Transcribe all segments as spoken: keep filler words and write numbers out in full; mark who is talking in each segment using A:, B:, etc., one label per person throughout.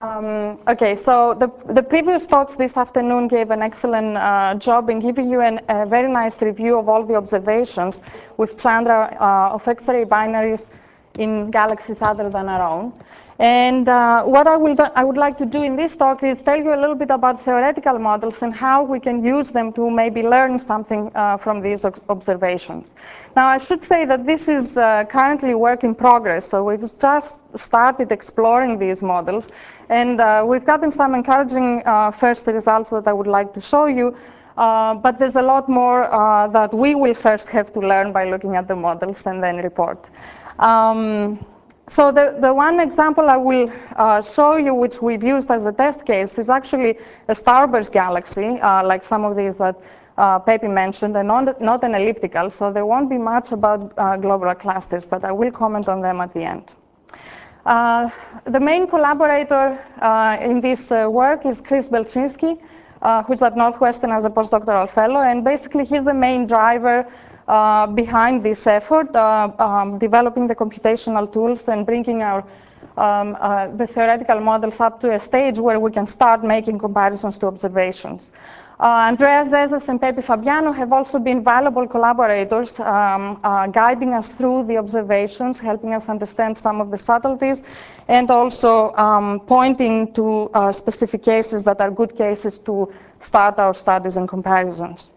A: Um, okay, so the, the previous talks this afternoon gave an excellent uh, job in giving you an, a very nice review of all the observations with Chandra uh, of X-ray binaries in galaxies other than our own. And uh, what I, will do, I would like to do in this talk is tell you a little bit about theoretical models and how we can use them to maybe learn something uh, from these observations. Now, I should say that this is uh, currently work in progress, so we've just started exploring these models, and uh, we've gotten some encouraging uh, first results that I would like to show you. Uh, but there's a lot more uh, that we will first have to learn by looking at the models and then report. Um, so the, the one example I will uh, show you, which we've used as a test case, is actually a starburst galaxy, uh, like some of these that uh, Pepe mentioned, and not, not an elliptical, so there won't be much about uh, globular clusters, but I will comment on them at the end. Uh, the main collaborator uh, in this uh, work is Chris Belczynski, uh, who's at Northwestern as a postdoctoral fellow, and basically he's the main driver uh, behind this effort, uh, um, developing the computational tools and bringing our um, uh, the theoretical models up to a stage where we can start making comparisons to observations. Uh, Andreas Zezas and Pepe Fabiano have also been valuable collaborators, um, uh, guiding us through the observations, helping us understand some of the subtleties, and also um, pointing to uh, specific cases that are good cases to start our studies and comparisons.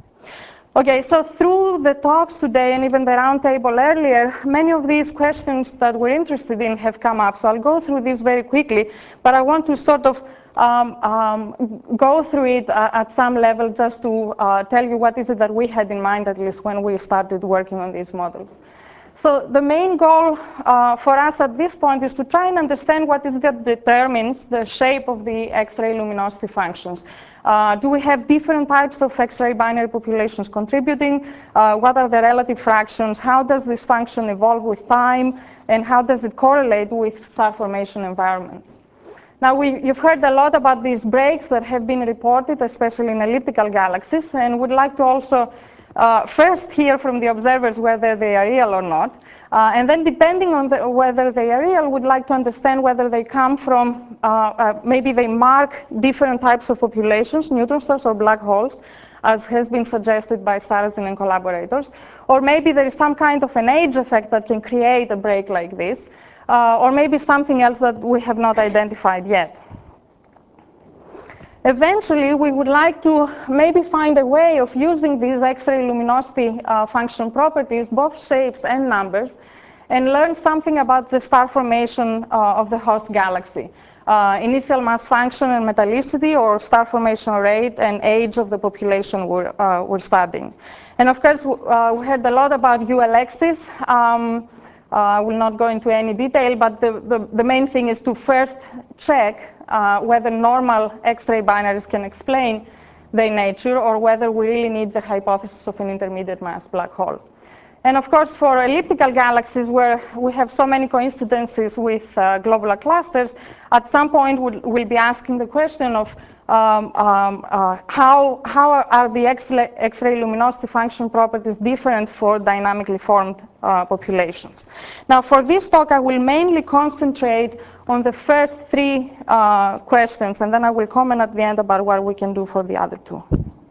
A: Okay, so through the talks today and even the roundtable earlier, many of these questions that we're interested in have come up. So I'll go through this very quickly, but I want to sort of um, um, go through it uh, at some level just to uh, tell you what is it that we had in mind, at least when we started working on these models. So the main goal uh, for us at this point is to try and understand what is it that determines the shape of the X-ray luminosity functions. Uh, do we have different types of X-ray binary populations contributing? Uh, what are the relative fractions? How does this function evolve with time? And how does it correlate with star formation environments? Now, we, you've heard a lot about these breaks that have been reported, especially in elliptical galaxies, and would like to also uh, first hear from the observers whether they are real or not. Uh, and then, depending on the, whether they are real, would like to understand whether they come from, uh, uh, maybe they mark different types of populations, neutron stars or black holes, as has been suggested by Sarazin and collaborators. Or maybe there is some kind of an age effect that can create a break like this. Uh, or maybe something else that we have not identified yet. Eventually, we would like to maybe find a way of using these X-ray luminosity uh, function properties, both shapes and numbers, and learn something about the star formation uh, of the host galaxy. Uh, initial mass function and metallicity, or star formation rate and age of the population we're, uh, we're studying. And of course, uh, we heard a lot about U L Xs. Um, I uh, will not go into any detail, but the, the, the main thing is to first check uh, whether normal X-ray binaries can explain their nature, or whether we really need the hypothesis of an intermediate mass black hole. And of course, for elliptical galaxies, where we have so many coincidences with uh, globular clusters, at some point we'll, we'll be asking the question of um, um, uh, how, how are the X-ray luminosity function properties different for dynamically formed uh, populations. Now, for this talk, I will mainly concentrate on the first three uh, questions, and then I will comment at the end about what we can do for the other two.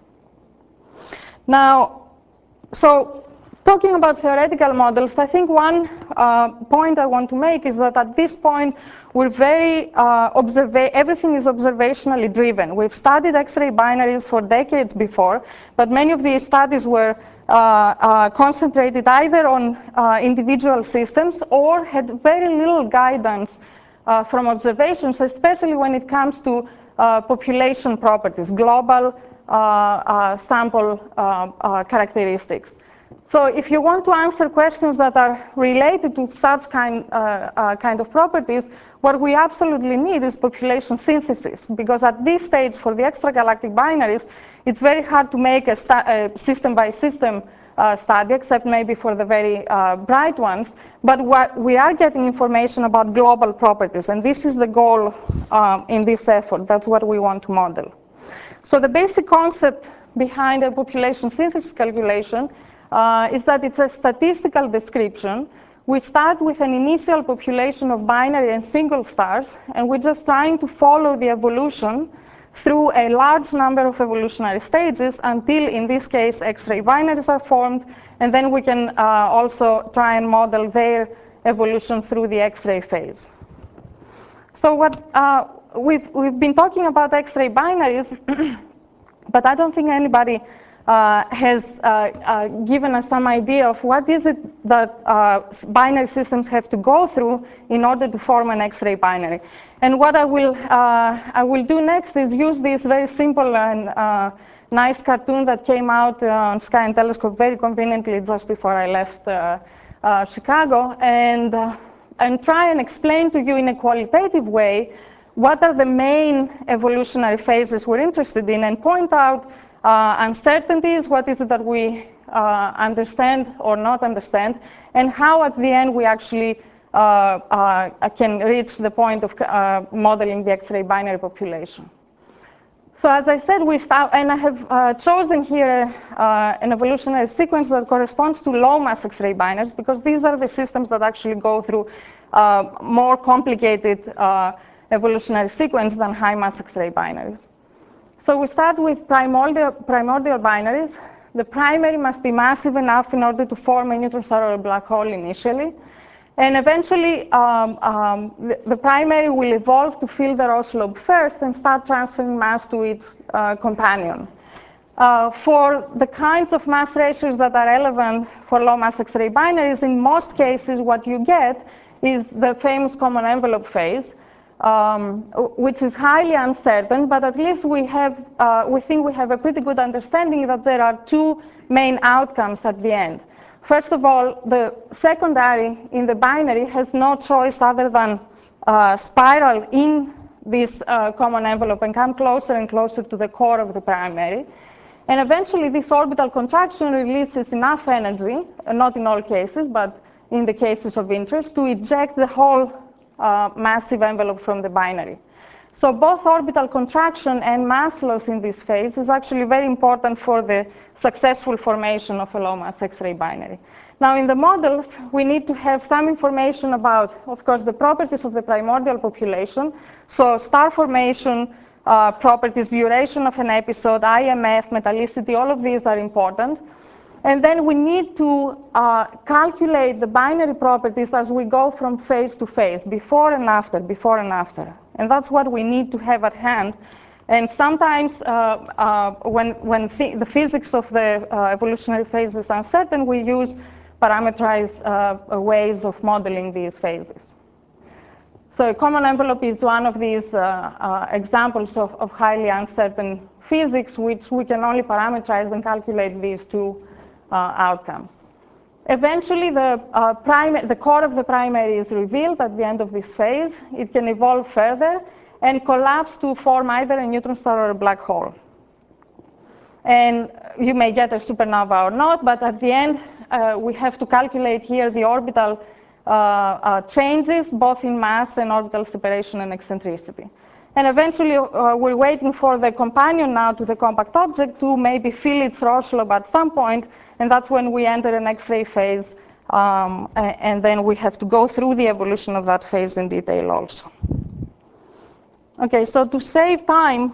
A: Now, so talking about theoretical models, I think one uh, point I want to make is that at this point, we're very uh, observa- everything is observationally driven. We've studied X-ray binaries for decades before, but many of these studies were uh, uh, concentrated either on uh, individual systems or had very little guidance uh, from observations, especially when it comes to uh, population properties, global uh, uh, sample uh, uh, characteristics. So if you want to answer questions that are related to such kind, uh, uh, kind of properties, what we absolutely need is population synthesis, because at this stage for the extragalactic binaries, it's very hard to make a, a system-by-system uh, study, except maybe for the very uh, bright ones. But what we are getting information about global properties, and this is the goal um, in this effort. That's what we want to model. So the basic concept behind a population synthesis calculation Uh, is that it's a statistical description We start with an initial population of binary and single stars, and we're just trying to follow the evolution through a large number of evolutionary stages until, in this case, X-ray binaries are formed, and then we can uh, also try and model their evolution through the X-ray phase. So what uh, we've, we've been talking about X-ray binaries, but I don't think anybody uh, has uh, uh, given us some idea of what is it that uh, binary systems have to go through in order to form an X-ray binary. And what I will, uh, I will do next is use this very simple and uh, nice cartoon that came out uh, on Sky and Telescope very conveniently just before I left uh, uh, Chicago, and, uh, and try and explain to you in a qualitative way what are the main evolutionary phases we're interested in, and point out uh, uncertainties, what is it that we uh, understand or not understand, and how at the end we actually uh, uh, can reach the point of uh, modeling the X-ray binary population. So as I said, we start, and I have uh, chosen here uh, an evolutionary sequence that corresponds to low mass X-ray binaries, because these are the systems that actually go through uh, more complicated uh, evolutionary sequence than high mass X-ray binaries. So we start with primordial, primordial binaries. The primary must be massive enough in order to form a neutron star or a black hole initially. And eventually, um, um, the, the primary will evolve to fill the Roche lobe first and start transferring mass to its uh, companion. Uh, for the kinds of mass ratios that are relevant for low mass X-ray binaries, in most cases what you get is the famous common envelope phase, um, which is highly uncertain, but at least we have, uh, we think we have a pretty good understanding that there are two main outcomes at the end. First of all, the secondary in the binary has no choice other than uh, spiral in this uh, common envelope and come closer and closer to the core of the primary. And eventually, this orbital contraction releases enough energy, uh, not in all cases, but in the cases of interest, to eject the whole uh, massive envelope from the binary. So both orbital contraction and mass loss in this phase is actually very important for the successful formation of a low mass X-ray binary. Now, in the models, we need to have some information about, of course, the properties of the primordial population. So star formation, uh, properties, duration of an episode, I M F, metallicity, all of these are important. And then we need to uh, calculate the binary properties as we go from phase to phase, before and after, before and after. And that's what we need to have at hand. And sometimes uh, uh, when, when the physics of the uh, evolutionary phase is uncertain, we use parameterized uh, ways of modeling these phases. So a common envelope is one of these uh, uh, examples of, of highly uncertain physics, which we can only parameterize and calculate these two uh, outcomes. Eventually, the, uh, primary, the core of the primary is revealed at the end of this phase. It can evolve further and collapse to form either a neutron star or a black hole. And you may get a supernova or not, but at the end, uh, we have to calculate here the orbital uh, uh, changes, both in mass and orbital separation and eccentricity. And eventually, uh, we're waiting for the companion now to the compact object to maybe fill its Roche lobe at some point, and that's when we enter an X-ray phase, um, and then we have to go through the evolution of that phase in detail also. Okay, so to save time,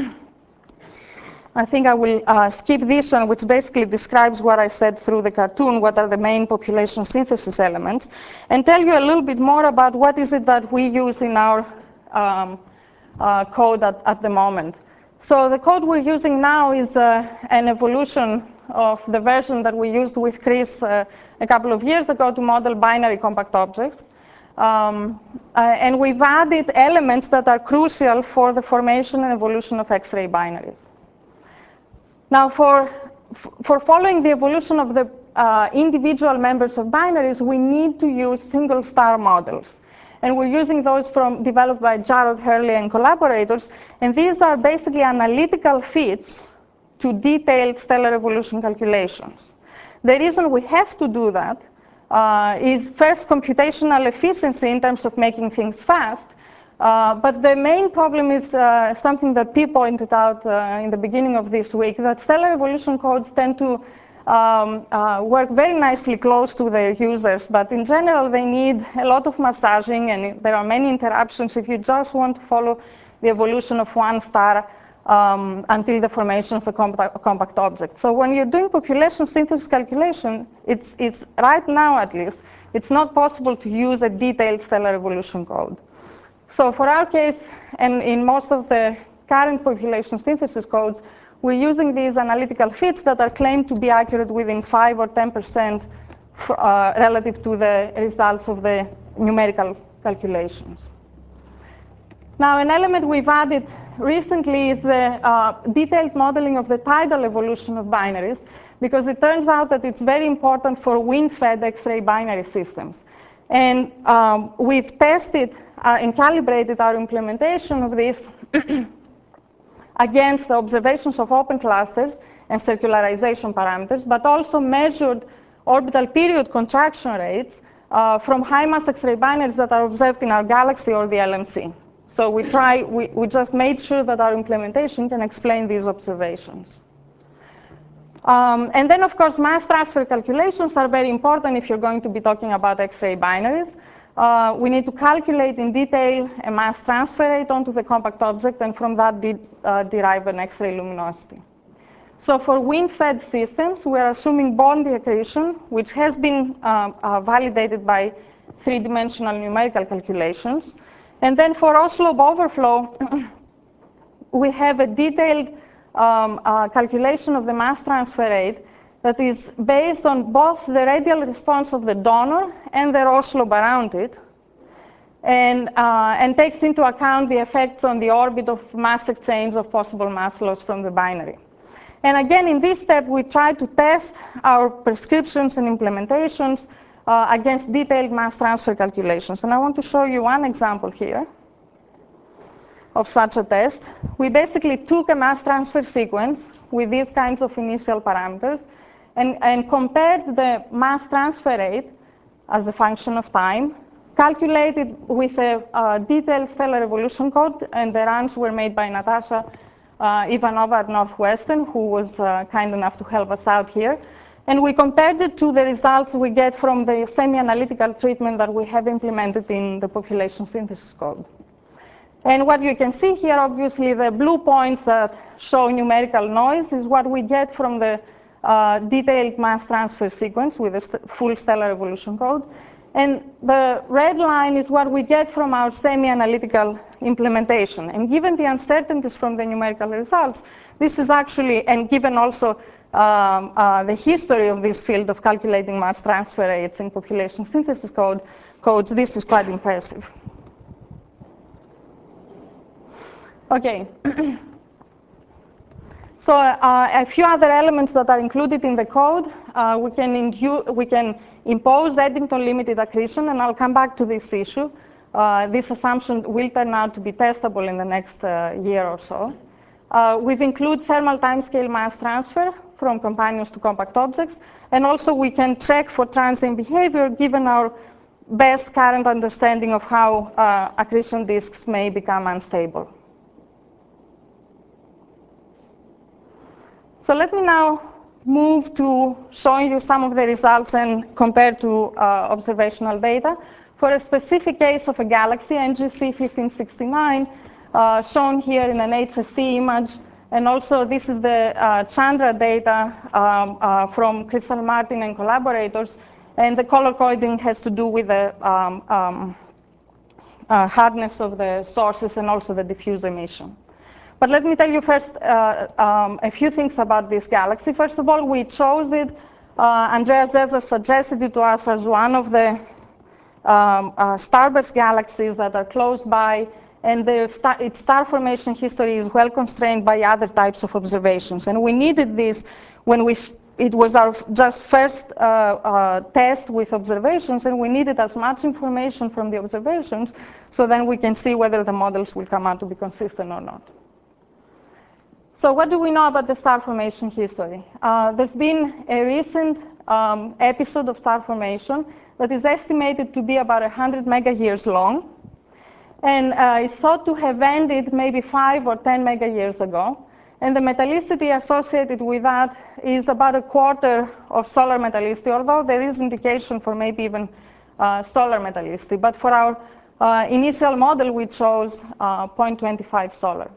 A: I think I will uh, skip this one, which basically describes what I said through the cartoon, what are the main population synthesis elements, and tell you a little bit more about what is it that we use in our um, uh, code at, at the moment. So the code we're using now is uh, an evolution of the version that we used with Chris uh, a couple of years ago to model binary compact objects. Um, uh, and we've added elements that are crucial for the formation and evolution of X-ray binaries. Now, for, for following the evolution of the uh, individual members of binaries, we need to use single star models. And we're using those from, developed by Jarrod Hurley and collaborators. And these are basically analytical fits to detailed stellar evolution calculations. The reason we have to do that uh, is first computational efficiency in terms of making things fast. Uh, but the main problem is uh, something that P pointed out uh, in the beginning of this week, that stellar evolution codes tend to um, uh, work very nicely close to their users, but in general, they need a lot of massaging, and there are many interruptions if you just want to follow the evolution of one star um, until the formation of a compact, compact object. So when you're doing population synthesis calculation, it's, it's right now at least, it's not possible to use a detailed stellar evolution code. So for our case, and in most of the current population synthesis codes, we're using these analytical fits that are claimed to be accurate within five or ten percent uh, relative to the results of the numerical calculations. Now, an element we've added recently is the uh, detailed modeling of the tidal evolution of binaries, because it turns out that it's very important for wind-fed X-ray binary systems. And um, we've tested uh, and calibrated our implementation of this against the observations of open clusters and circularization parameters, but also measured orbital period contraction rates uh, from high-mass X-ray binaries that are observed in our galaxy or the L M C. So we, try, we, we just made sure that our implementation can explain these observations. Um, and then, of course, mass transfer calculations are very important if you're going to be talking about X-ray binaries. Uh, we need to calculate in detail a mass transfer rate onto the compact object, and from that de uh, derive an X-ray luminosity. So for wind-fed systems, we're assuming Bondi accretion, which has been uh, uh, validated by three-dimensional numerical calculations. And then for Oslo overflow, we have a detailed um, uh, calculation of the mass transfer rate that is based on both the radial response of the donor and the rho slope around it, and, uh, and takes into account the effects on the orbit of mass exchange of possible mass loss from the binary. And again, in this step, we try to test our prescriptions and implementations uh, against detailed mass transfer calculations. And I want to show you one example here of such a test. We basically took a mass transfer sequence with these kinds of initial parameters and, and compared the mass transfer rate as a function of time, calculated with a uh, detailed stellar evolution code, and the runs were made by Natasha uh, Ivanova at Northwestern, who was uh, kind enough to help us out here. And we compared it to the results we get from the semi-analytical treatment that we have implemented in the population synthesis code. And what you can see here, obviously, the blue points that show numerical noise is what we get from the uh, detailed mass transfer sequence with the st full stellar evolution code. And the red line is what we get from our semi-analytical implementation. And given the uncertainties from the numerical results, this is actually, and given also um, uh, the history of this field of calculating mass transfer rates in population synthesis code, codes, this is quite impressive. Okay. So uh, a few other elements that are included in the code, uh, we, can we can impose Eddington limited accretion, and I'll come back to this issue. Uh, this assumption will turn out to be testable in the next uh, year or so. Uh, we've included thermal timescale mass transfer from companions to compact objects, and also we can check for transient behavior given our best current understanding of how uh, accretion disks may become unstable. So let me now move to showing you some of the results and compare to uh, observational data for a specific case of a galaxy, N G C fifteen sixty-nine, uh, shown here in an H S T image. And also, this is the uh, Chandra data um, uh, from Crystal Martin and collaborators. And the color coding has to do with the um, um, uh, hardness of the sources and also the diffuse emission. But let me tell you first uh, um, a few things about this galaxy. First of all, we chose it. Uh, Andreas Zeza suggested it to us as one of the um, uh, starburst galaxies that are close by, and the star, its star formation history is well constrained by other types of observations. And we needed this when we, it was our just first uh, uh, test with observations, and we needed as much information from the observations so then we can see whether the models will come out to be consistent or not. So what do we know about the star formation history? Uh, there's been a recent um, episode of star formation that is estimated to be about one hundred mega years long. And uh, it's thought to have ended maybe five or ten mega years ago. And the metallicity associated with that is about a quarter of solar metallicity, although there is indication for maybe even uh, solar metallicity. But for our uh, initial model, we chose uh, zero point two five solar.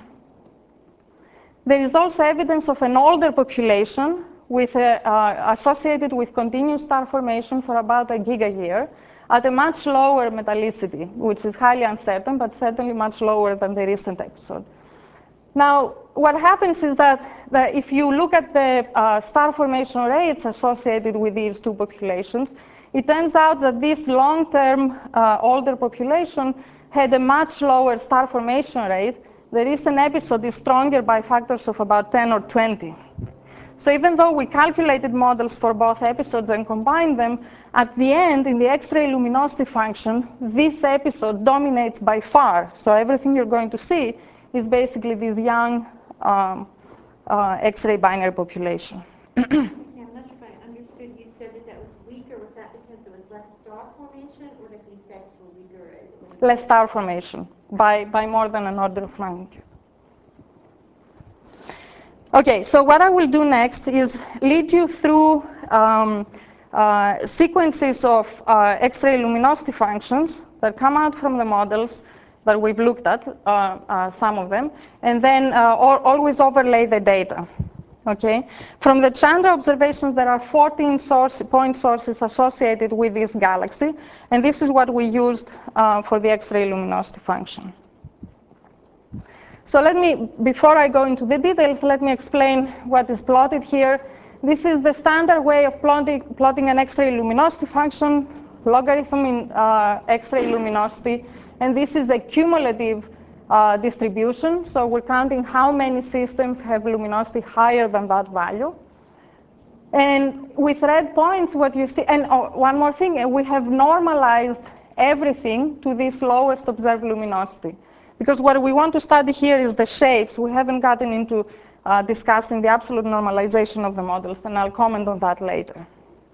A: There is also evidence of an older population with a, uh, associated with continuous star formation for about a gigayear at a much lower metallicity, which is highly uncertain, but certainly much lower than the recent episode. Now, what happens is that, that if you look at the uh, star formation rates associated with these two populations, it turns out that this long-term uh, older population had a much lower star formation rate. The recent episode is stronger by factors of about ten or twenty. So even though we calculated models for both episodes and combined them, at the end, in the X-ray luminosity function, this episode dominates by far. So everything you're going to see is basically this young um, uh, X-ray binary population.
B: Yeah, I'm not sure if I understood. You said that that was weaker. Was that because there was less star formation, or that the effects were weaker?
A: Less star formation by, by more than an order of magnitude. Okay, so what I will do next is lead you through um, uh, sequences of uh, X-ray luminosity functions that come out from the models that we've looked at, uh, uh, some of them, and then uh, always overlay the data. Okay, from the Chandra observations, there are fourteen source, point sources associated with this galaxy, and this is what we used uh, for the X-ray luminosity function. So let me, before I go into the details, let me explain what is plotted here. This is the standard way of plotting, plotting an X-ray luminosity function, logarithm in uh, X-ray luminosity, and this is a cumulative uh, distribution. So we're counting how many systems have luminosity higher than that value. And with red points, what you see, and oh, one more thing, we have normalized everything to this lowest observed luminosity. Because what we want to study here is the shapes. We haven't gotten into uh, discussing the absolute normalization of the models, and I'll comment on that later.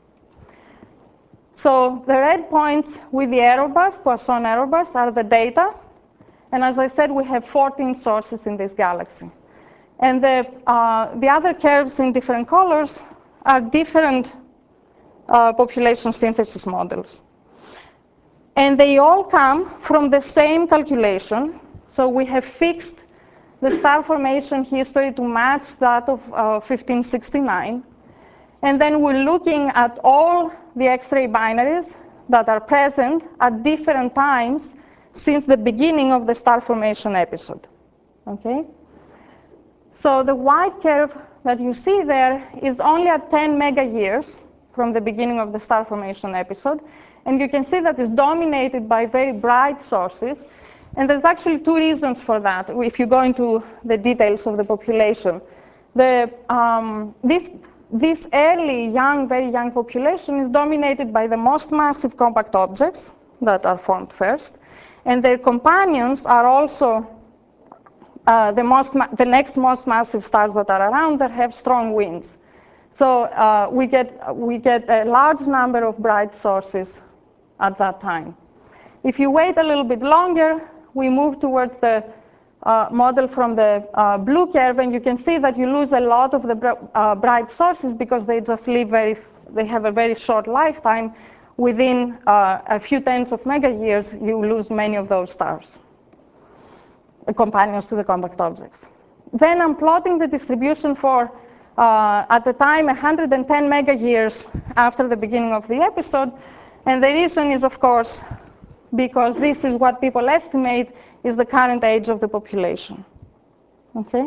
A: So the red points with the error bars, Poisson error bars, are the data. And as I said, we have fourteen sources in this galaxy. And the, uh, the other curves in different colors are different uh, population synthesis models. And they all come from the same calculation. So we have fixed the star formation history to match that of uh, fifteen sixty-nine. And then we're looking at all the X-ray binaries that are present at different times since the beginning of the star formation episode. Okay? So the white curve that you see there is only at ten mega years from the beginning of the star formation episode. And you can see that it's dominated by very bright sources. And there's actually two reasons for that, if you go into the details of the population. The, um, this, this early, young, very young population is dominated by the most massive compact objects that are formed first. And their companions are also uh, the, most the next most massive stars that are around that have strong winds. So uh, we, get, we get a large number of bright sources at that time. If you wait a little bit longer, we move towards the uh, model from the uh, blue curve, and you can see that you lose a lot of the br uh, bright sources because they just live very, they have a very short lifetime. Within uh, a few tens of mega years, you lose many of those stars, the companions to the compact objects. Then I'm plotting the distribution for, uh, at the time, one hundred ten mega years after the beginning of the episode. And the reason is, of course, because this is what people estimate is the current age of the population. Okay?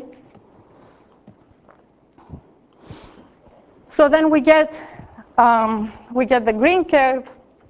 A: So then we get, um, we get the green curve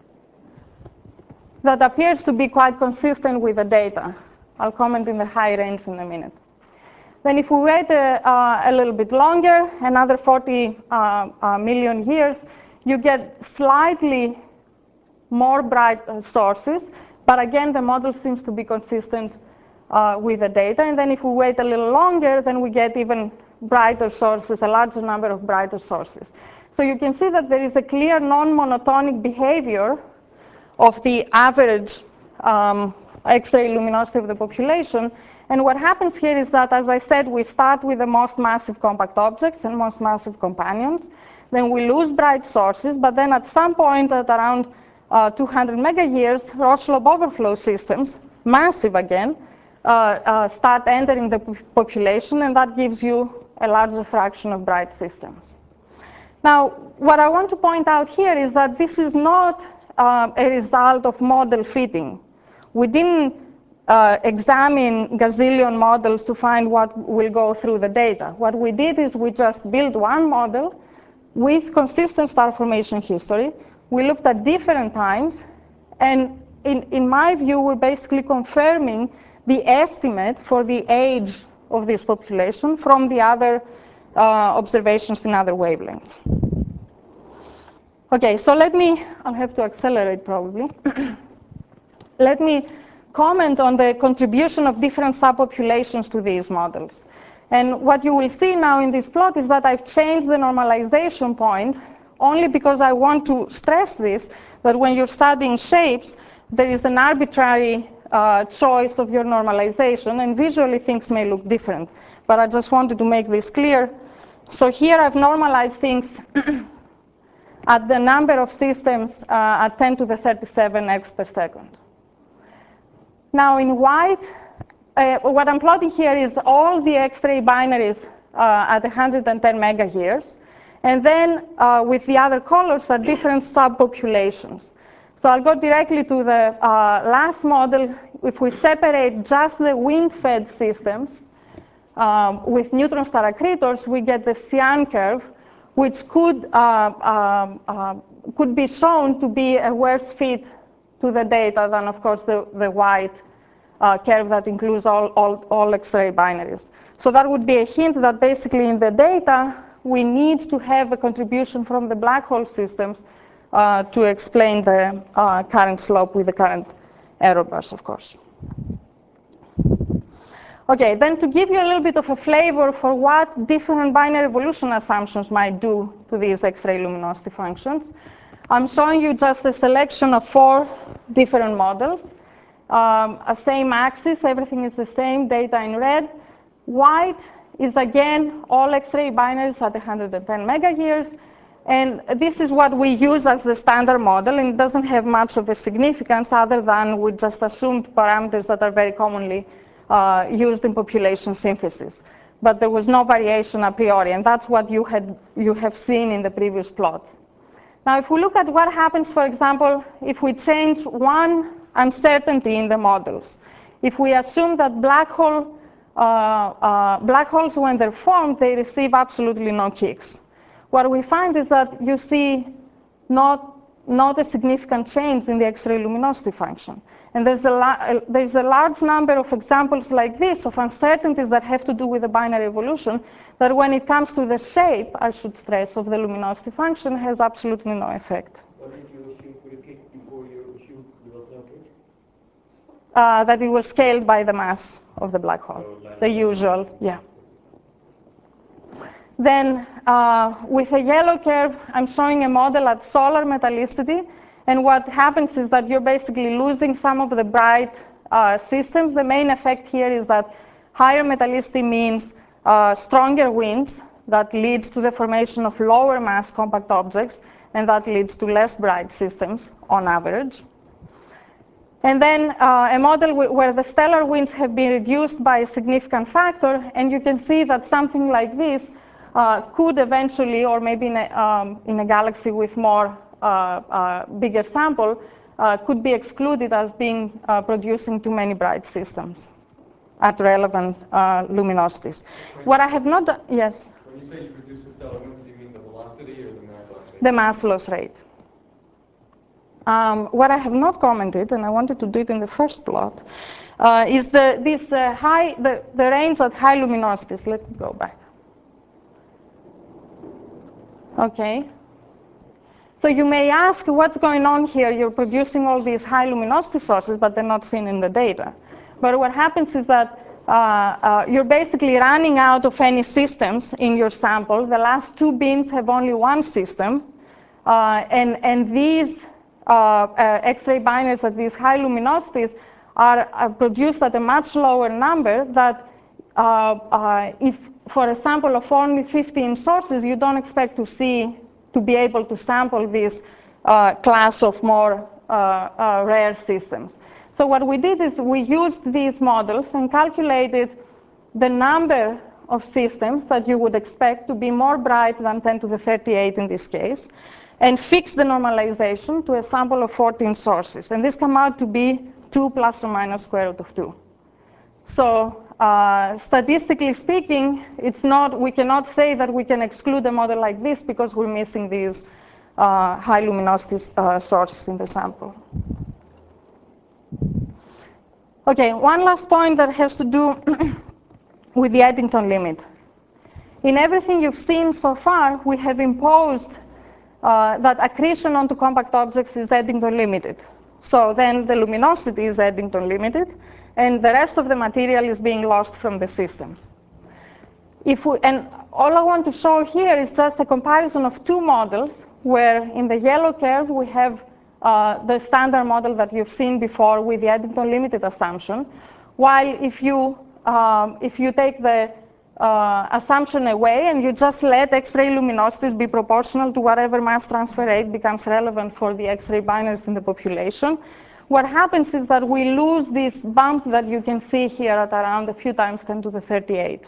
A: that appears to be quite consistent with the data. I'll comment in the high range in a minute. Then if we wait a, uh, a little bit longer, another forty uh, uh, million years, you get slightly more bright uh, sources. But again, the model seems to be consistent uh, with the data. And then if we wait a little longer, then we get even brighter sources, a larger number of brighter sources. So you can see that there is a clear non-monotonic behavior of the average um, X-ray luminosity of the population. And what happens here is that, as I said, we start with the most massive compact objects and most massive companions. Then we lose bright sources, but then at some point at around uh, two hundred megayears, Roche lobe overflow systems, massive again, uh, uh, start entering the population, and that gives you a larger fraction of bright systems. Now, what I want to point out here is that this is not uh, a result of model fitting. We didn't uh, examine gazillion models to find what will go through the data. What we did is we just built one model with consistent star formation history. We looked at different times, and in, in my view, we're basically confirming the estimate for the age of this population from the other uh, observations in other wavelengths. Okay, so let me, I'll have to accelerate probably. Let me comment on the contribution of different subpopulations to these models. And what you will see now in this plot is that I've changed the normalization point only because I want to stress this, that when you're studying shapes, there is an arbitrary uh, choice of your normalization, and visually things may look different. But I just wanted to make this clear. So here I've normalized things at the number of systems uh, at ten to the thirty-seven ergs per second. Now in white, uh, what I'm plotting here is all the X-ray binaries uh, at one hundred ten megayears, and then uh, with the other colors are different subpopulations. So I'll go directly to the uh, last model. If we separate just the wind-fed systems um, with neutron star accretors, we get the Cyan curve, which could, uh, um, uh, could be shown to be a worse fit to the data than, of course, the, the white uh, curve that includes all, all, all X-ray binaries. So that would be a hint that basically in the data, we need to have a contribution from the black hole systems uh, to explain the uh, current slope with the current error bars, of course. Okay, then to give you a little bit of a flavor for what different binary evolution assumptions might do to these X-ray luminosity functions, I'm showing you just a selection of four different models. Um, a same axis, everything is the same, data in red. White is again all X-ray binaries at one hundred ten megayears. And this is what we use as the standard model, and it doesn't have much of a significance other than we just assumed parameters that are very commonly uh, used in population synthesis. But there was no variation a priori, and that's what you, had, you have seen in the previous plot. Now, if we look at what happens, for example, if we change one uncertainty in the models, if we assume that black, hole, uh, uh, black holes, when they're formed, they receive absolutely no kicks. What we find is that you see not, not a significant change in the X-ray luminosity function. And there's a, there's a large number of examples like this of uncertainties that have to do with the binary evolution that when it comes to the shape, I should stress, of the luminosity function has absolutely no effect.
C: What did you assume for the kick before you assumed there was no kick?
A: Uh, that it was scaled by the mass of the black hole,
C: So
A: the usual, yeah. Then uh, with a yellow curve, I'm showing a model at solar metallicity. And what happens is that you're basically losing some of the bright uh, systems. The main effect here is that higher metallicity means uh, stronger winds that leads to the formation of lower mass compact objects, and that leads to less bright systems on average. And then uh, a model where the stellar winds have been reduced by a significant factor, and you can see that something like this uh, could eventually, or maybe in a, um, in a galaxy with more uh, uh, bigger sample, uh, could be excluded as being uh, producing too many bright systems at relevant uh, luminosities.
C: When
A: what I have not done, yes?
C: When you say you reduce the stellar winds, do you mean the velocity or the mass loss rate?
A: The mass loss rate. Um, what I have not commented, and I wanted to do it in the first plot, uh, is the, this uh, high, the, the range at high luminosities. Let me go back. Okay. So you may ask, what's going on here? You're producing all these high luminosity sources, but they're not seen in the data. But what happens is that uh, uh, you're basically running out of any systems in your sample. The last two bins have only one system. Uh, and, and these uh, uh, X-ray binaries at these high luminosities are, are produced at a much lower number that uh, uh, if for a sample of only fifteen sources, you don't expect to see, to be able to sample this uh, class of more uh, uh, rare systems. So what we did is we used these models and calculated the number of systems that you would expect to be more bright than ten to the thirty-eight in this case, and fixed the normalization to a sample of fourteen sources. And this came out to be two plus or minus square root of two. So uh, statistically speaking, it's not, we cannot say that we can exclude a model like this because we're missing these uh, high luminosity uh, sources in the sample. Okay, one last point that has to do with the Eddington limit. In everything you've seen so far, we have imposed uh, that accretion onto compact objects is Eddington limited. So then the luminosity is Eddington limited, and the rest of the material is being lost from the system. If we, and all I want to show here is just a comparison of two models, where in the yellow curve we have uh, the standard model that you've seen before with the Eddington limited assumption, while if you, um, if you take the uh, assumption away and you just let X-ray luminosities be proportional to whatever mass transfer rate becomes relevant for the X-ray binaries in the population, what happens is that we lose this bump that you can see here at around a few times ten to the thirty-eight.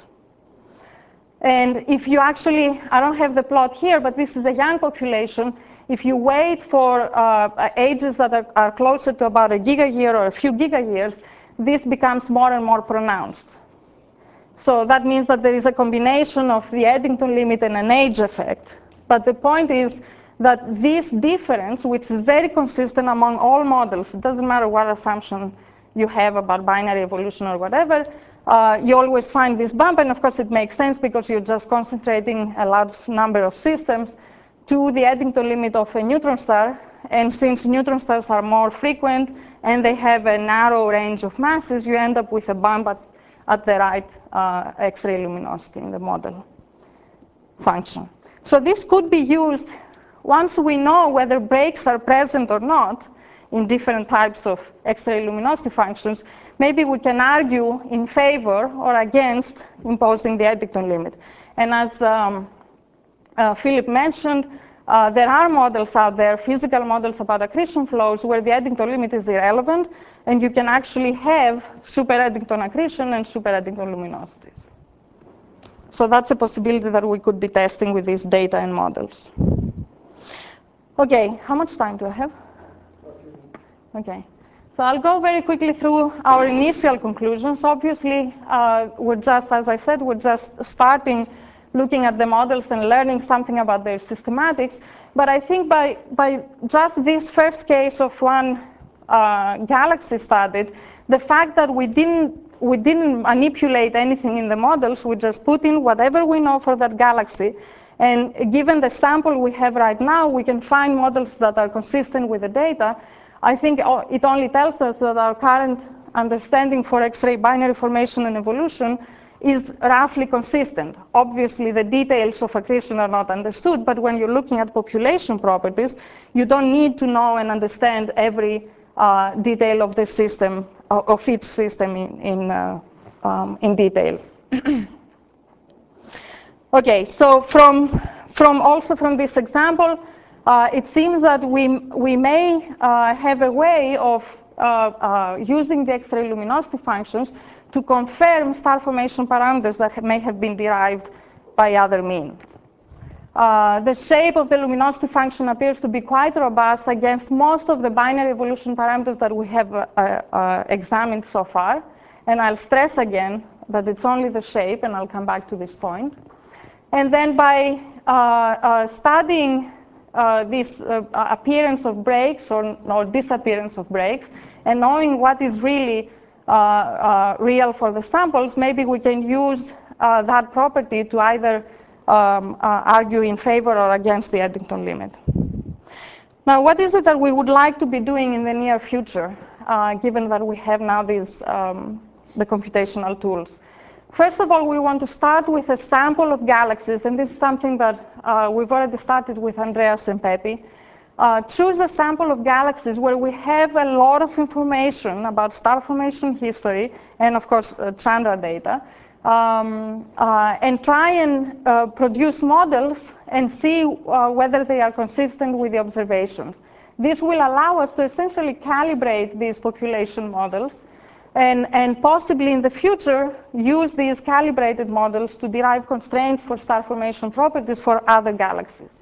A: And if you actually, I don't have the plot here, but this is a young population. If you wait for uh, ages that are, are closer to about a gigayear or a few gigayears, this becomes more and more pronounced. So that means that there is a combination of the Eddington limit and an age effect. But the point is that this difference, which is very consistent among all models, it doesn't matter what assumption you have about binary evolution or whatever, uh, you always find this bump. And of course, it makes sense because you're just concentrating a large number of systems to the Eddington limit of a neutron star. And since neutron stars are more frequent and they have a narrow range of masses, you end up with a bump at, at the right uh, X-ray luminosity in the model function. So this could be used once we know whether breaks are present or not in different types of X-ray luminosity functions. Maybe we can argue in favor or against imposing the Eddington limit. And as um, uh, Philip mentioned, uh, there are models out there, physical models about accretion flows, where the Eddington limit is irrelevant, and you can actually have super Eddington accretion and super Eddington luminosities. So that's a possibility that we could be testing with these data and models. Okay, how much time do I have? Okay, so I'll go very quickly through our initial conclusions. Obviously, uh, we're just, as I said, we're just starting looking at the models and learning something about their systematics. But I think by, by just this first case of one uh, galaxy studied, the fact that we didn't, we didn't manipulate anything in the models, we just put in whatever we know for that galaxy. And given the sample we have right now, we can find models that are consistent with the data. I think it only tells us that our current understanding for X-ray binary formation and evolution is roughly consistent. Obviously, the details of accretion are not understood, but when you're looking at population properties, you don't need to know and understand every uh, detail of the system, of each system in, in, uh, um, in detail. Okay, so from, from also from this example, uh, it seems that we, we may uh, have a way of uh, uh, using the X-ray luminosity functions to confirm star formation parameters that may have been derived by other means. Uh, the shape of the luminosity function appears to be quite robust against most of the binary evolution parameters that we have uh, uh, examined so far. And I'll stress again that it's only the shape, and I'll come back to this point. And then by uh, uh, studying uh, this uh, appearance of breaks or, or disappearance of breaks, and knowing what is really uh, uh, real for the samples, maybe we can use uh, that property to either um, uh, argue in favor or against the Eddington limit. Now, what is it that we would like to be doing in the near future, uh, given that we have now these, um, the computational tools? First of all, we want to start with a sample of galaxies, and this is something that uh, we've already started with Andreas and Pepi. Uh, choose a sample of galaxies where we have a lot of information about star formation history and, of course, uh, Chandra data, um, uh, and try and uh, produce models and see uh, whether they are consistent with the observations. This will allow us to essentially calibrate these population models and, and possibly in the future use these calibrated models to derive constraints for star formation properties for other galaxies.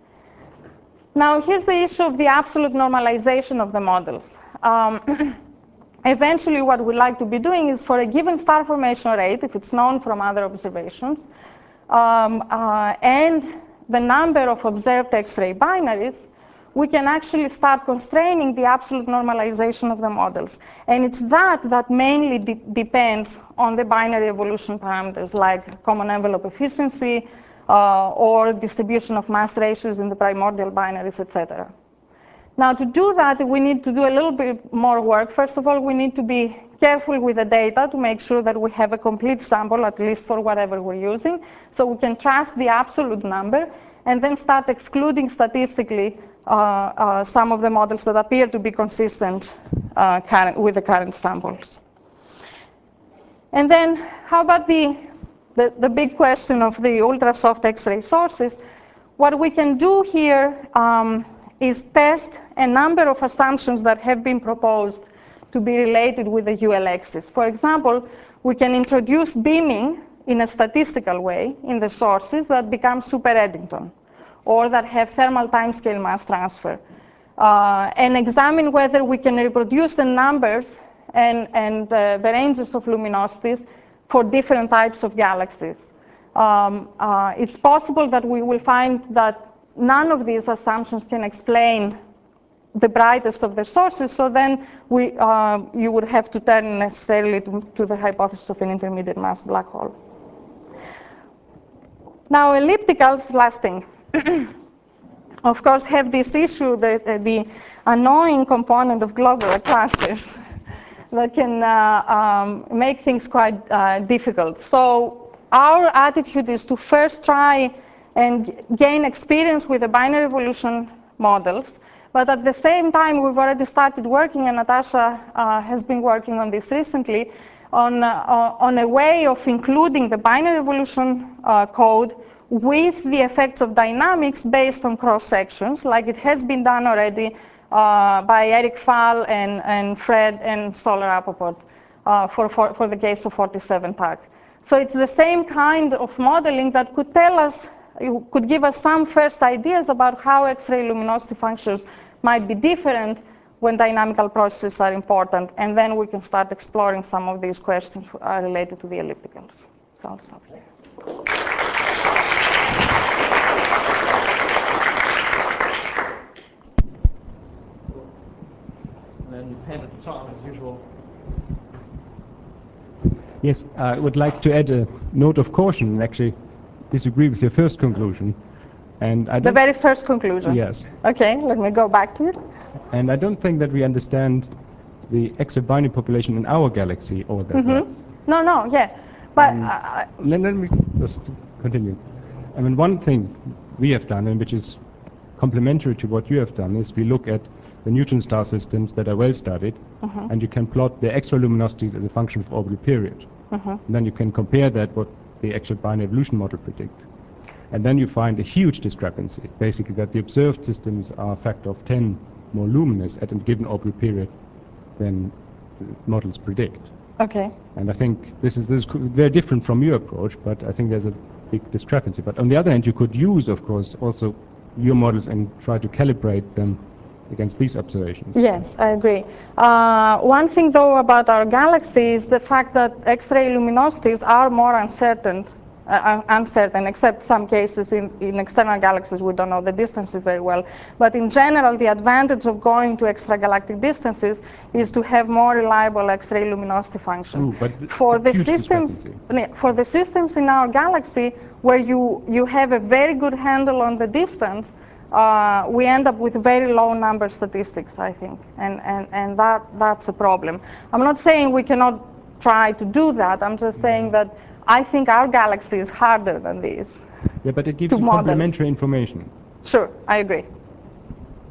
A: Now, here's the issue of the absolute normalization of the models. Um, eventually, what we'd like to be doing is for a given star formation rate, if it's known from other observations, um, uh, and the number of observed X-ray binaries, we can actually start constraining the absolute normalization of the models. And it's that that mainly de depends on the binary evolution parameters, like common envelope efficiency, uh, or distribution of mass ratios in the primordial binaries, et cetera. Now, to do that, we need to do a little bit more work. First of all, we need to be careful with the data to make sure that we have a complete sample, at least for whatever we're using, so we can trust the absolute number, and then start excluding statistically uh, uh, some of the models that appear to be consistent uh, current, with the current samples. And then, how about the, the, the big question of the ultra-soft X-ray sources? What we can do here um, is test a number of assumptions that have been proposed to be related with the U L Xs. For example, we can introduce beaming in a statistical way in the sources that become super Eddington, or that have thermal timescale mass transfer, uh, and examine whether we can reproduce the numbers and, and uh, the ranges of luminosities for different types of galaxies. Um, uh, it's possible that we will find that none of these assumptions can explain the brightest of the sources, so then we, uh, you would have to turn necessarily to, to the hypothesis of an intermediate mass black hole. Now, ellipticals, last thing, of course, have this issue, the, uh, the annoying component of globular clusters that can uh, um, make things quite uh, difficult. So our attitude is to first try and gain experience with the binary evolution models. But at the same time, we've already started working, and Natasha uh, has been working on this recently, on, uh, on a way of including the binary evolution uh, code with the effects of dynamics based on cross sections, like it has been done already uh, by Eric Fahl and, and Fred and Stoller Rappaport uh, for, for, for the case of forty-seven T A C. So it's the same kind of modeling that could tell us, it could give us some first ideas about how X-ray luminosity functions might be different when dynamical processes are important, and then we can start exploring some of these questions uh, related to the ellipticals. So I'll stop here.
D: And then hand it to Tom, as usual.
E: Yes, I would like to add a note of caution and actually disagree with your first conclusion. And I
A: The
E: don't,
A: very first conclusion?
E: Yes.
A: Okay, let me go back to it.
E: And I don't think that we understand the X-ray binary population in our galaxy all that
A: Mm-hmm.
E: well.
A: No, no, yeah. But
E: Um,
A: uh,
E: let, let me just continue. I mean, one thing we have done, and which is complementary to what you have done, is we look at the neutron star systems that are well studied,
A: mm-hmm.
E: and you can plot the extra luminosities as a function of orbital period.
A: Mm-hmm.
E: And then you can compare that what the actual binary evolution model predict. And then you find a huge discrepancy, basically that the observed systems are a factor of ten more luminous at a given orbital period than the models predict.
A: Okay.
E: And I think this is, this is very different from your approach, but I think there's a big discrepancy. But on the other hand, you could use, of course, also your models and try to calibrate them against these observations.
A: Yes, I agree. Uh, one thing, though, about our galaxy is the fact that X-ray luminosities are more uncertain, uh, uncertain, except some cases in, in external galaxies we don't know the distances very well. But in general, the advantage of going to extragalactic distances is to have more reliable X-ray luminosity functions.
E: True, but
A: for the
E: huge
A: systems,
E: discrepancy.
A: for the systems in our galaxy where you you have a very good handle on the distance, Uh, we end up with very low number statistics, I think, and, and, and that, that's a problem. I'm not saying we cannot try to do that. I'm just saying that I think our galaxy is harder than these.
E: Yeah, but it gives
A: to
E: you
A: model.
E: complementary information.
A: Sure, I agree.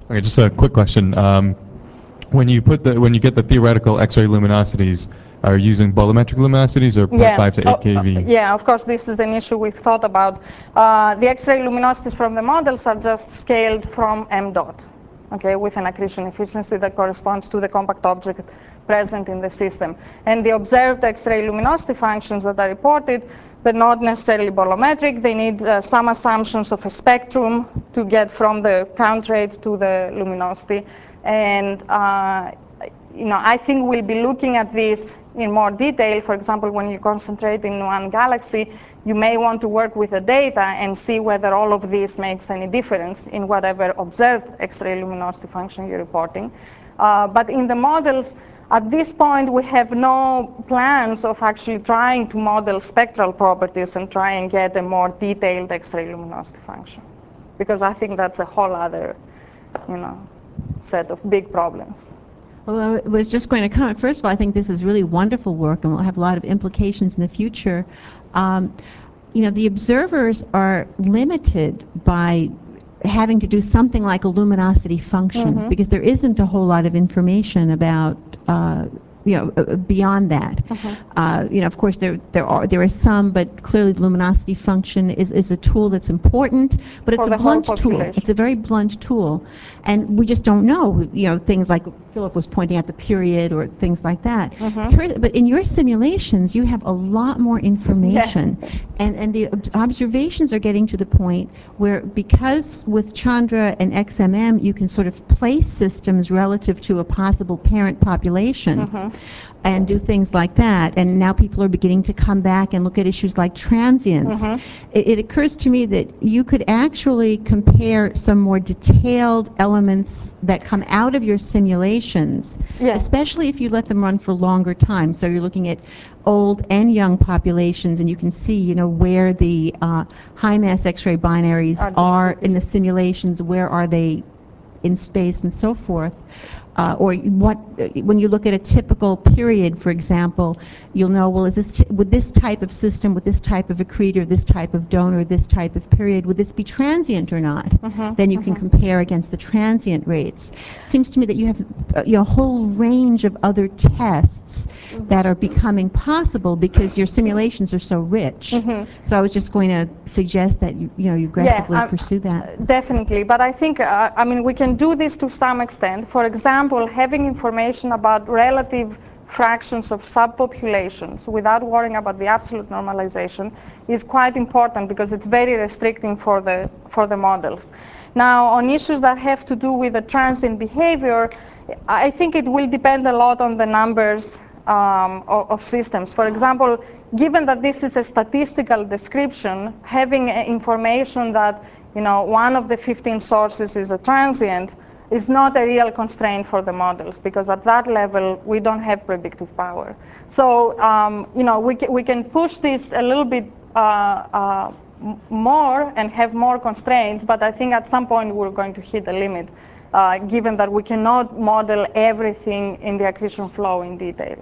C: Okay, just a quick question. Um, when you put the when you get the theoretical X-ray luminosities, are you using bolometric luminosities or
A: Yeah.
C: five to eight
A: Oh,
C: K V?
A: uh, yeah, of course, this is an issue we've thought about. Uh, the X-ray luminosities from the models are just scaled from m dot, okay, with an accretion efficiency that corresponds to the compact object present in the system. And the observed X-ray luminosity functions that are reported, they're not necessarily bolometric. They need uh, some assumptions of a spectrum to get from the count rate to the luminosity. And uh, you know, I think we'll be looking at this in more detail. For example, when you concentrate in one galaxy, you may want to work with the data and see whether all of this makes any difference in whatever observed X-ray luminosity function you're reporting. Uh, but in the models, at this point, we have no plans of actually trying to model spectral properties and try and get a more detailed X-ray luminosity function, because I think that's a whole other, you know, set of big problems.
F: Well, I was just going to comment. First of all, I think this is really wonderful work and will have a lot of implications in the future. Um, you know, the observers are limited by having to do something like a luminosity function,
A: Mm-hmm.
F: because there isn't a whole lot of information about uh, you know, uh, beyond that.
A: Mm-hmm.
F: Uh, you know, of course, there there are there is some, but clearly the luminosity function is, is a tool that's important, but it's
A: For
F: a
A: the whole
F: blunt tool.
A: population.
F: It's a very blunt tool, and we just don't know. You know, things like Philip was pointing out, the period or things like that.
A: Mhm.
F: Cur- But in your simulations, you have a lot more information, and and the ob- observations are getting to the point where, because with Chandra and X M M, you can sort of place systems relative to a possible parent population.
A: Mhm.
F: And do things like that. And now people are beginning to come back and look at issues like transients.
A: Mhm.
F: It, it occurs to me that you could actually compare some more detailed elements that come out of your simulations,
A: Yeah.
F: especially if you let them run for longer time. So you're looking at old and young populations, and you can see, you know, where the uh, high mass X-ray binaries
A: Are
F: are
A: distributed.
F: in the simulations, where are they in space and so forth. Uh, or what, uh, when you look at a typical period, for example, you'll know, well, is this t- with this type of system, with this type of accretor, this type of donor, this type of period, would this be transient or not?
A: Mhm,
F: Then you can
A: mhm.
F: compare against the transient rates. It seems to me that you have uh, you know, a whole range of other tests that are becoming possible because your simulations are so rich.
A: Mhm.
F: So I was just going to suggest that you, you know, you aggressively
A: um,
F: pursue that.
A: Definitely, but I think, uh, I mean, we can do this to some extent. For example, having information about relative fractions of subpopulations without worrying about the absolute normalization is quite important, because it's very restricting for the, for the models. Now, on issues that have to do with the transient behavior, I think it will depend a lot on the numbers um, of, of systems. For example, given that this is a statistical description, having uh, information that, you know, one of the fifteen sources is a transient is not a real constraint for the models, because at that level we don't have predictive power. So um, you know, we, ca we can push this a little bit uh, uh, m more and have more constraints, but I think at some point we're going to hit a limit, uh, given that we cannot model everything in the accretion flow in detail.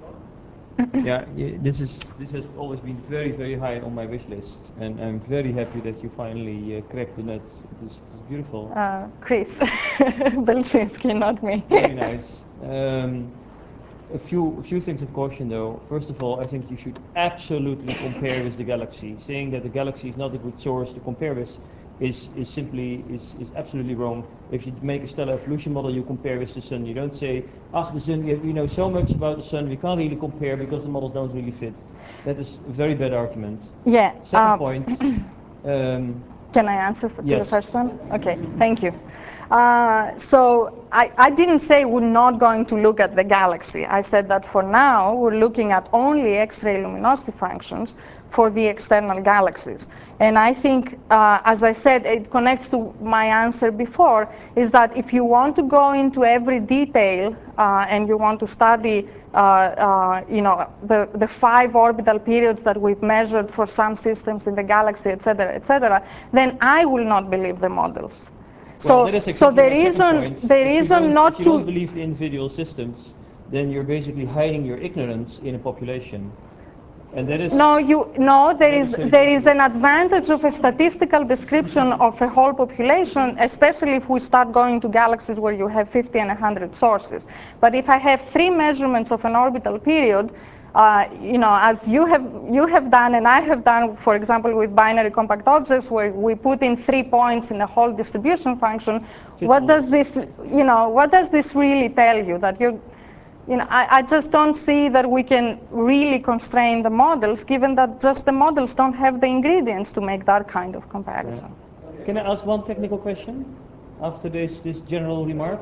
D: Yeah, y- this is this has always been very very high on my wish list, and I'm very happy that you finally uh, cracked the nut. It is, it is beautiful,
A: Uh, Chris Belczynski, not me.
D: very nice. Um, a few a few things of caution though. First of all, I think you should absolutely compare with the galaxy. Saying that the galaxy is not a good source to compare with is is simply is, is absolutely wrong. If you make a stellar evolution model, you compare with the sun. You don't say, ah, the sun, we, we know so much about the sun, we can't really compare because the models don't really fit. That is a very bad argument.
A: Yeah.
D: Second
A: um,
D: point, um,
A: Can I answer for, to the
D: Yes.
A: first one? Okay, thank you. Uh, so I, I didn't say we're not going to look at the galaxy. I said that for now we're looking at only X-ray luminosity functions for the external galaxies. And I think, uh, as I said, it connects to my answer before, is that if you want to go into every detail uh, and you want to study uh, uh, you know, the, the five orbital periods that we've measured for some systems in the galaxy, et cetera, et cetera, then I will not believe the models.
D: well,
A: So,
D: that is
A: so
D: exactly
A: the
D: my second
A: reason,
D: point.
A: the
D: If you
A: reason
D: don't-
A: not
D: If you don't
A: to,
D: believe the individual systems, then you're basically hiding your ignorance in a population. And that is
A: No, you, no, there
D: that
A: is,
D: is
A: there is an advantage of a statistical description of a whole population, especially if we start going to galaxies where you have fifty and one hundred sources. But if I have three measurements of an orbital period, uh, you know, as you have, you have done and I have done, for example, with binary compact objects, where we put in three points in a whole distribution function, what does this, you know, what does this really tell you? That you're, You know, I, I just don't see that we can really constrain the models, given that just the models don't have the ingredients to make that kind of comparison.
D: Yeah. Can I ask one technical question after this this general remark?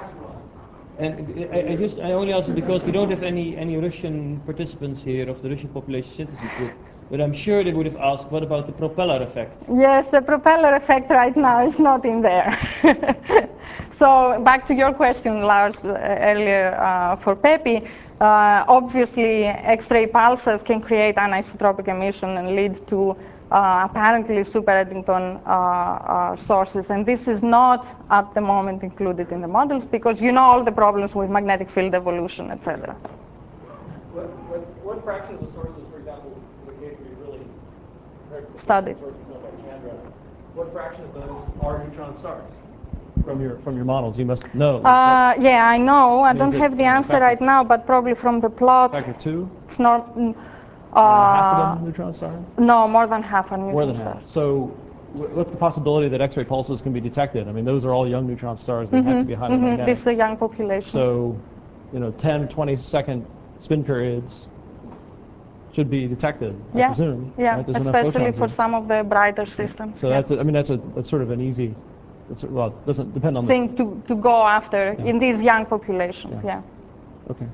D: And I, I just I only ask it because we don't have any any Russian participants here of the Russian population synthesis group. But I'm sure they would have asked, what about the propeller effect?
A: Yes, the propeller effect right now is not in there. So back to your question, Lars, uh, earlier uh, for Pepi, uh, obviously X-ray pulses can create anisotropic emission and lead to uh, apparently super Eddington uh, uh, sources. And this is not at the moment included in the models because you know all the problems with magnetic field evolution, et cetera.
G: What, what, what fraction of the sources, for example, in the case where you really
A: Studied.
G: sources known by Chandra, what fraction of those are neutron stars? From your from your models, you must know.
A: Uh, yeah, I know. I
G: Is
A: don't
G: it
A: have the answer
G: factor-
A: right now, but probably from the plot,
G: Factor two?
A: it's not. mm,
G: half of
A: Uh,
G: them neutron stars?
A: no, more than half are neutron
G: More than
A: stars.
G: half. So wh- what's the possibility that X-ray pulses can be detected? I mean, those are all young neutron stars. They have to be highly
A: Mhm,
G: magnetic.
A: This is a young population.
G: So, you know, ten, twenty second spin periods should be detected, I
A: yeah,
G: presume.
A: yeah,
G: right? There's enough
A: especially
G: photons
A: for
G: there.
A: some of the brighter systems.
G: So
A: yeah.
G: that's, a, I mean, that's a that's sort of an easy, that's a, well, it doesn't depend on the.
A: thing to, to go after
G: Yeah.
A: in these young populations.
G: Yeah.
A: Yeah.
G: Okay.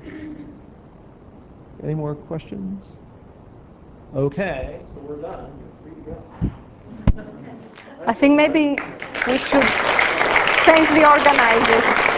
G: Any more questions? Okay, so we're done. You're free to go.
A: I think maybe we should thank the organizers.